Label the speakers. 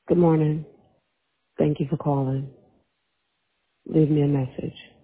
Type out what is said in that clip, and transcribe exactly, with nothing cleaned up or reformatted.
Speaker 1: Good morning. Thank you for calling. Leave me a message.